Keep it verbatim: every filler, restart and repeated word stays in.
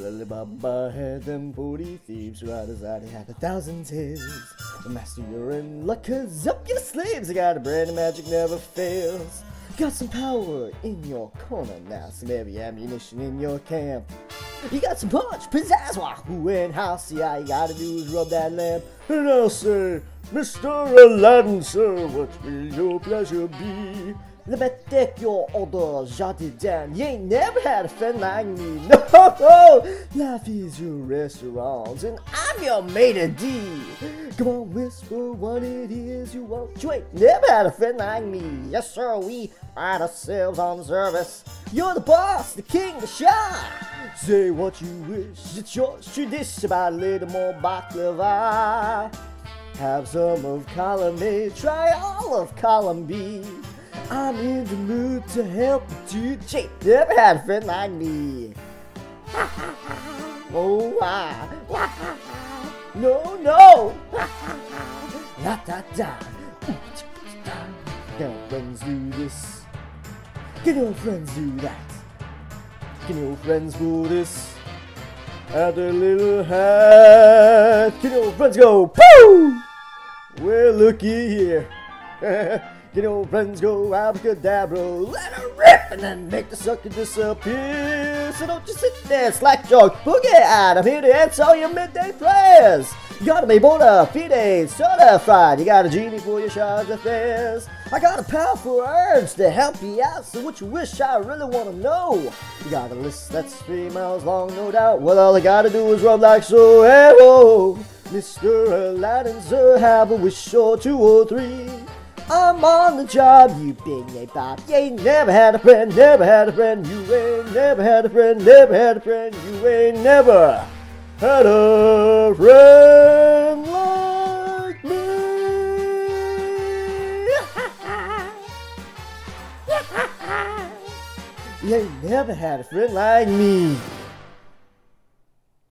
Alibaba had them forty thieves who out his eye had a thousand tales. Master, you're in luck, cause up your sleeves. I got a brand of magic never fails. Got some power in your corner now, some heavy ammunition in your camp. You got some punch, pizzazz, wahoo, and house. See, all you gotta do is rub that lamp. And I'll say, Mister Aladdin, sir, what will your pleasure be? Let me take your order, jot it down. You ain't never had a friend like me. No, life is your restaurant, and I'm your maitre d'. Come on, whisper what it is you want. You ain't never had a friend like me. Yes, sir, we pride ourselves on service. You're the boss, the king, the shah. Say what you wish, it's yours to dish. About a little more baklava. Have some of column A, try all of column B. I'm in the mood to help you, dude. Jay, never had a friend like me. Oh, ah. No, no. La da da. Can your friends do this? Can your friends do that? Can your friends do this? At a little hat. Can your friends go, pooh? Well, looky here. Can your friends go abracadabra, let her rip, and then make the sucker disappear. So don't just sit there, slack jawed, boogie out. I'm here to answer all your midday prayers. You gotta be bona fide, certified. You got a genie for your charge affairs. I got a powerful urge to help you out. So what you wish, I really wanna know. You got a list that's three miles long, no doubt. Well, all I gotta do is rub like so. Hey, whoa, Mister Aladdin, sir, have a wish or two or three. I'm on the job, you big nabob. You ain't never had a friend, never had a friend. You ain't never had a friend, never had a friend. You ain't never had a friend like me. You ain't never had a friend like me.